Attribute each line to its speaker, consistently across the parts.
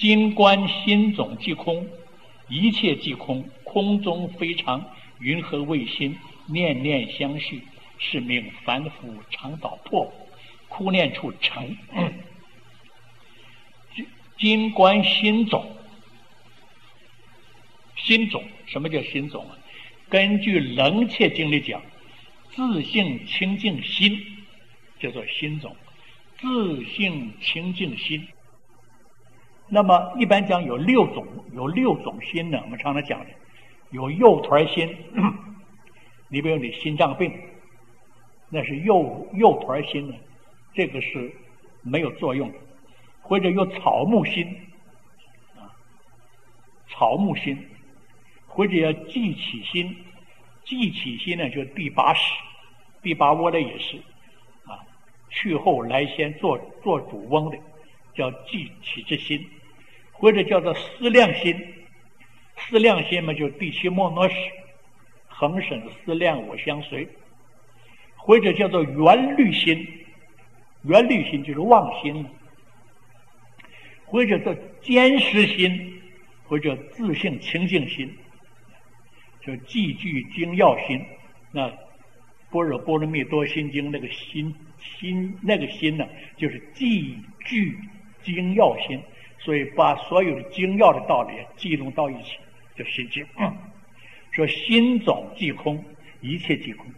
Speaker 1: 今观心总即空，一切即空，空中非常，云何为心？念念相续，是名凡夫常导破，哭念处成。今观心总，心总什么叫心总啊？根据楞伽经里讲，自性清净心叫做心总，自性清净心。那么一般讲有六种心呢，我们常常讲的有右团心，你比如你心脏病，那是右团心呢，这个是没有作用的。或者有草木心草木心，或者要记起心，记起心呢就是第八识，第八窝的也是去后来先做主翁的叫记起之心，或者叫做思量心，思量心嘛就是第七莫诺识，恒审思量我相随，或者叫做缘虑心，缘虑心就是妄心了，或者叫坚实心，或者自性清净心，就记具精要心。那般若波罗蜜多心经那个心那个心呢，就是记具精要心，所以把所有的精要的道理记录到一起，就心经。说心总即空，一切即空。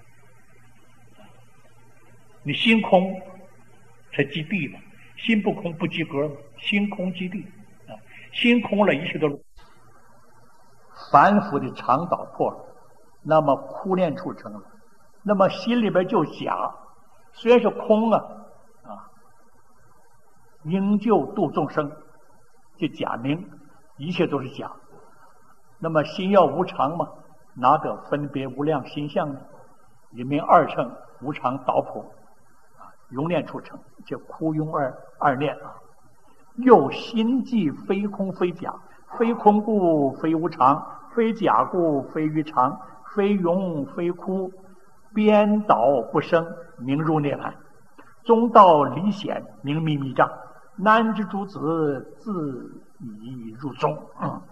Speaker 1: 你心空才即地嘛，心不空不及格嘛，心空即地心空了，一切都凡夫的常导破了，那么哭念处成了，那么心里边就假，虽然是空应救度众生，就假名，一切都是假。那么心要无常嘛，哪个分别无量心相呢？里面二乘无常导破永念处成，就哭拥二念又心即非空非假，非空故非无常，非假故非于常，非永非枯，颠倒不生，名入涅槃。中道离显，名秘密障。难知诸子，自已入中。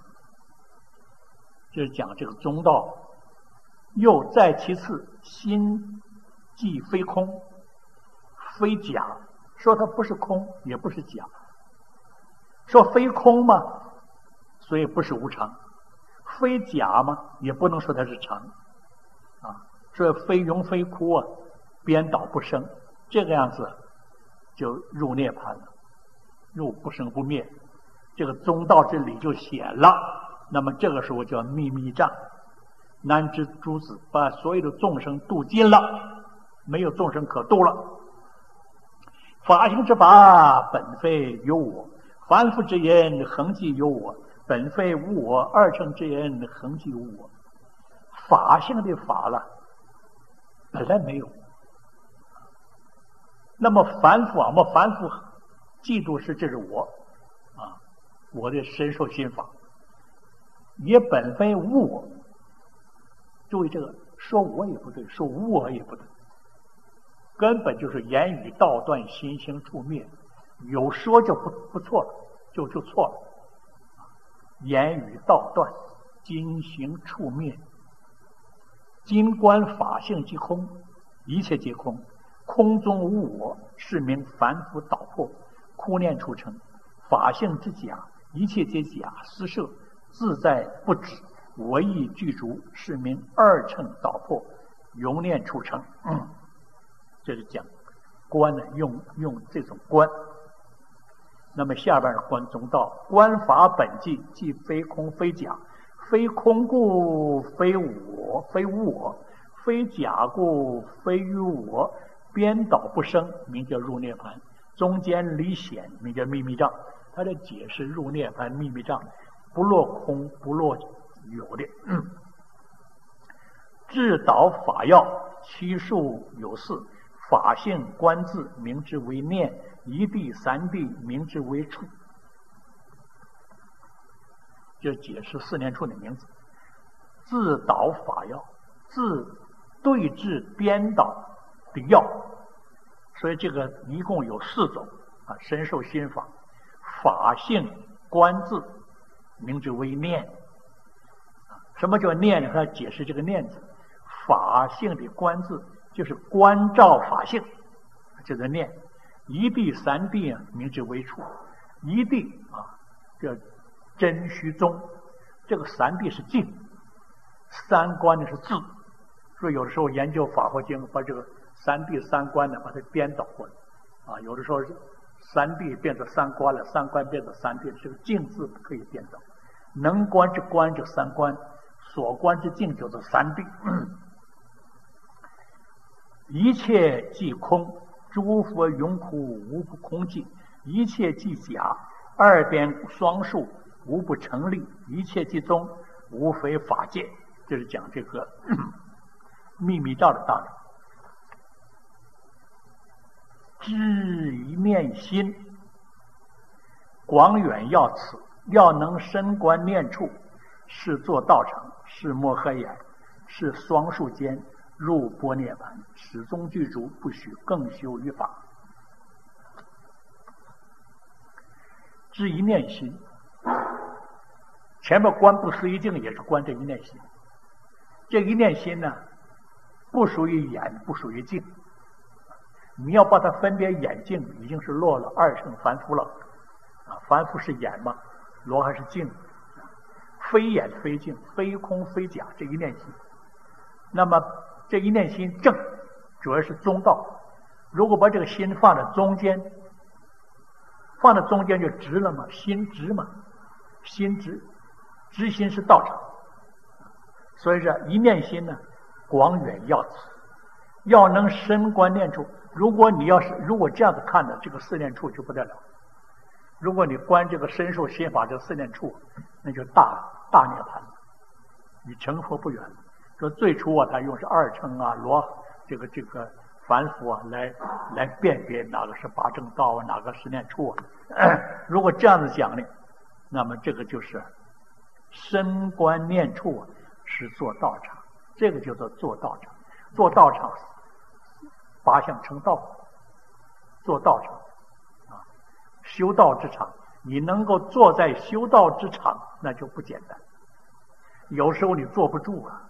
Speaker 1: 就是讲这个中道。又再其次，心即非空非假，说它不是空也不是假，说非空嘛，所以不是无常；非假嘛，也不能说它是常说非永非枯颠倒不生，这个样子就入涅槃了，入不生不灭，这个中道之理就显了。那么这个时候叫秘密障，难知诸子，把所有的众生度尽了，没有众生可度了。法性之法本非有我，凡夫之言恒即有我，本非无我，二乘之言恒即无我。法性的法了，本来没有。那么凡夫我们凡夫嫉妒是这是我我的身受心法，也本非无我。注意这个，说我也不对，说无我也不对，根本就是言语道断，心行处灭。有说就不错了，就错了。言语道断，心行处灭。今观法性即空，一切皆空，空中无我，是名凡夫导破，哭念处成。法性之假，一切皆假，私设自在不止，我亦具足，是名二乘导破，永念处成。这是讲观呢，用这种观。那么下边观中道，观法本寂，即非空非假，非空故非我，非无我，非假故非于我，颠倒不生，名叫入涅槃。中间离显，名叫秘密障。他的解释入涅槃秘密障，不落空不落有的。智导法要，七数有四，法性观字，名之为念，一地三地，名之为处。就解释四念处的名字。自导法要，自对治颠倒的要，所以这个一共有四种深受心法。法性观字，名之为念。什么叫念呢？他解释这个念字，法性的观字就是观照法性，叫做念。一谛三谛啊，名之为处。一谛啊，叫真虚宗，这个三谛是静，三观呢是字。所以有的时候研究法华经，把这个三谛三观呢把它颠倒过来啊，有的时候三谛变成三观了，三观变成三谛，这个静字可以颠倒。能观之观就三观，所观之境叫做三谛。一切即空，诸佛永苦无不空寂；一切即假，二边双数无不成立；一切即宗，无非法界。这是讲这个秘密道的道理。知一念心，广远要此，要能深观念处，是作道场，是摩诃眼，是双数间，入般涅槃，始终具足，不许更修于法。知一念心，前面观不思议境也是观这一念心。这一念心呢，不属于眼，不属于境。你要把它分别眼境，已经是落了二乘凡夫了啊！凡夫是眼嘛，罗汉是境，非眼非境，非空非假，这一念心。那么这一念心正，主要是中道。如果把这个心放在中间，放在中间就直了嘛，心直嘛，心直，直心是道场。所以说一念心呢，广远要此，要能深观念处。如果这样子看的，这个四念处就不得了。如果你观这个深受心法这四念处，那就大涅槃了，你成佛不远了。说最初啊，他用是二乘啊、这个凡夫啊来辨别哪个是八正道啊，哪个是念处啊。如果这样子讲呢，那么这个就是深观念处啊，是做道场，这个叫做做道场。做道场，八相成道，做道场啊，修道之场。你能够坐在修道之场，那就不简单。有时候你坐不住啊。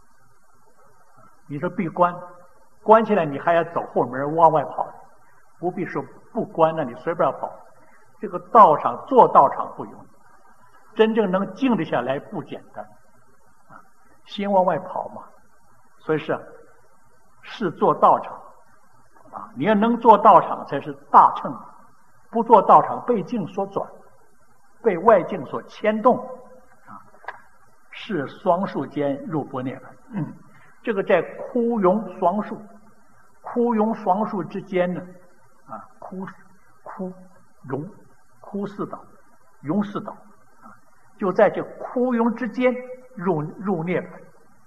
Speaker 1: 你说闭关，关起来你还要走后门往外跑，不必说不关了，你随便跑。这个道场做道场不容易，真正能静得下来不简单啊，心往外跑嘛。所以是做道场啊，你要能做道场才是大乘，不做道场被境所转，被外境所牵动啊，是双数间入般涅槃。这个在枯庸双数之间呢，啊，枯庸枯四道，庸四道啊，就在这枯庸之间入涅槃，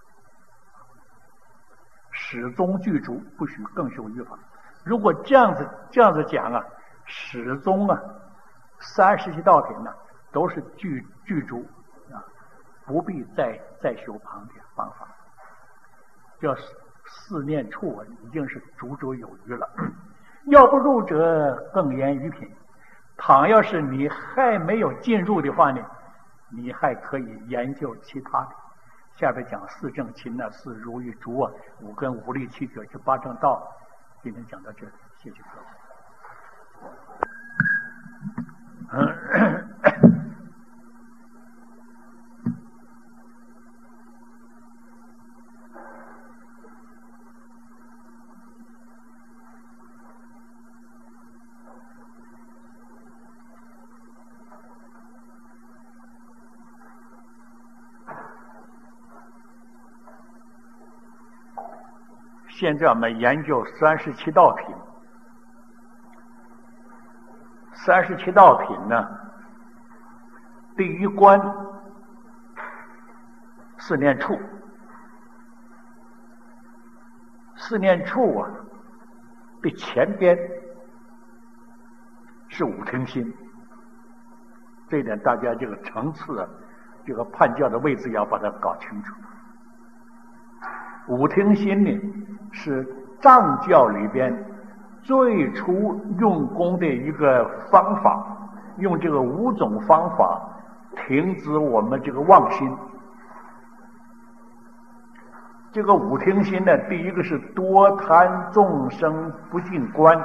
Speaker 1: 始终具足，不许更修于法。如果这样子讲啊，始终啊，37道品呢都是具足啊，不必再修旁的方法。这四念处啊，已经是足足有余了。要不入者，更言于品。倘要是你还没有进入的话呢，你还可以研究其他的。下边讲四正勤啊、四如意足啊、五根五力七觉，这八正道。今天讲到这里，谢谢各位。现在我们研究37道品。37道品呢，第一关四念处。四念处啊的前边是五听心，这一点大家这个层次啊，这个判教的位置要把它搞清楚。五听心呢，是藏教里边最初用功的一个方法， 用这个5种方法停止我们这个妄心。这个5停心呢，第一个是多贪众生不净观。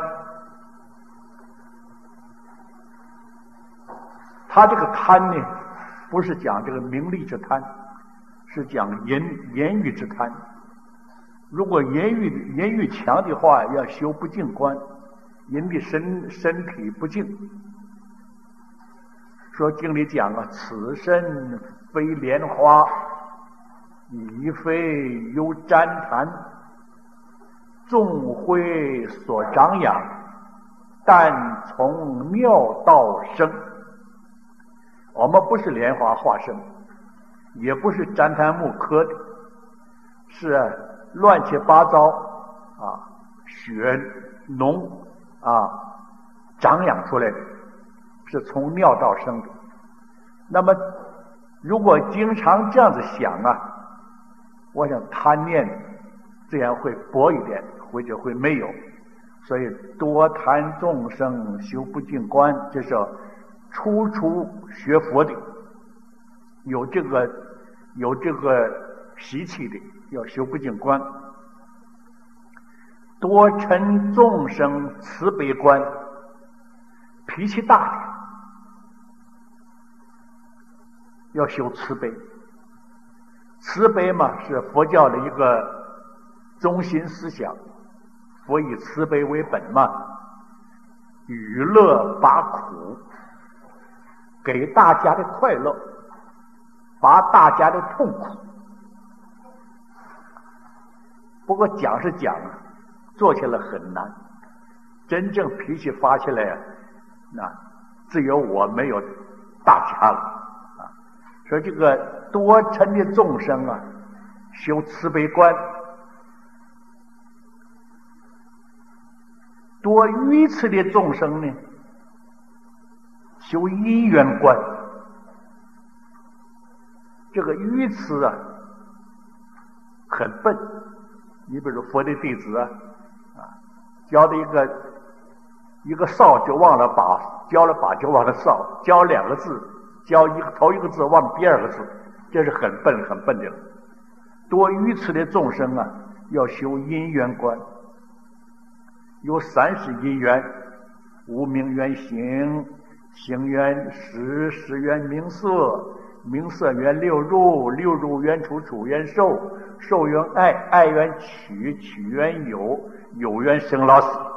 Speaker 1: 他这个贪呢，不是讲这个名利之贪，是讲言语之贪。如果言语强的话，要修不净观，人的身体不净。说经里讲啊，此身非莲花，已非犹旃檀，众辉所长养，但从妙道生。我们不是莲花化身，也不是旃檀木刻的，是乱七八糟血脓长养出来的，是从尿道生的。那么如果经常这样子想我想贪念这样会薄一点，或者会没有。所以多贪众生修不净观，这是初学佛的，有这个习气的，要修不净观。多嗔众生慈悲观，脾气大的要修慈悲。慈悲嘛，是佛教的一个中心思想，佛以慈悲为本嘛，与乐拔苦，给大家的快乐，拔大家的痛苦。不过讲是讲做起来很难，真正脾气发起来只有我没有大家了所以这个多嗔的众生修慈悲观，多愚痴的众生呢，修因缘观。这个愚痴很笨。你比如佛的弟子教的一个哨就忘了把，教了把就忘了哨，教2个字，教头一个字忘了第2个字，这是很笨的了。多愚痴的众生要修因缘观，有30因缘：无明缘行，行缘识，识缘名色，名色缘六入，六入缘处，处缘受，受缘爱，爱缘取，取缘有，有缘生老死。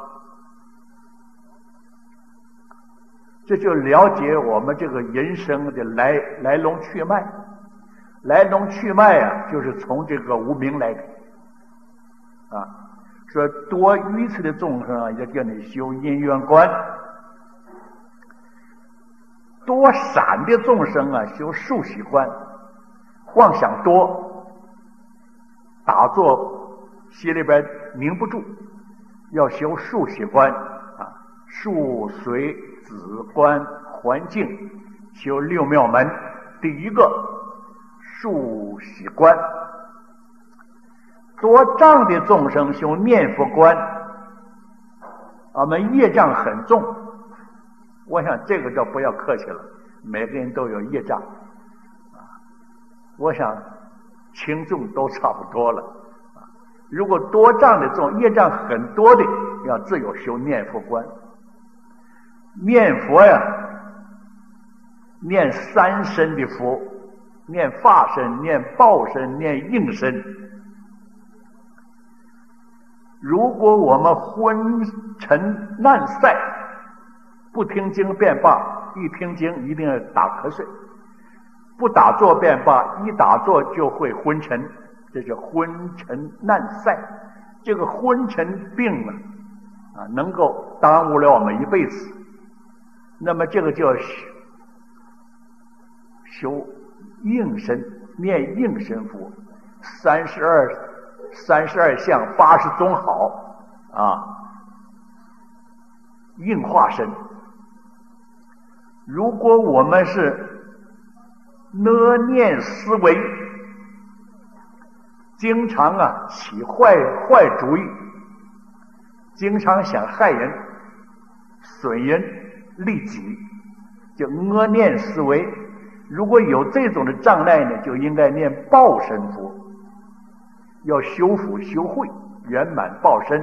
Speaker 1: 这就了解我们这个人生的来龙去脉。来龙去脉就是从这个无明来的说多愚痴的众生要叫你修因缘观，多散的众生修数息观。妄想多，打坐心里边凝不住，要修数息观数随子观环境，修6妙门。第一个数息观。多障的众生修念佛观。我们业障很重，我想这个就不要客气了，每个人都有业障我想轻重都差不多了如果多障的众业障很多的，要自有修念佛观。念佛念3身的佛，念法身，念报身，念应身。如果我们昏沉难塞，不听经便罢，一听经一定要打瞌睡，不打坐便罢，一打坐就会昏沉，这是昏沉难塞。这个昏沉病能够耽误了我们一辈子。那么这个就修应身，念应身佛，32相80种好应化身。如果我们是念思维，经常起坏主意，经常想害人、损人、利己， 就恶念思维。如果有这种的障碍呢，就应该念报身佛，要修福修慧，圆满报身。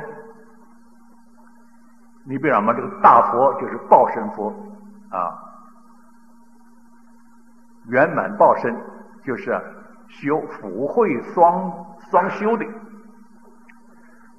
Speaker 1: 你比如我们这个大佛就是报身佛啊，圆满报身就是修福慧双修的。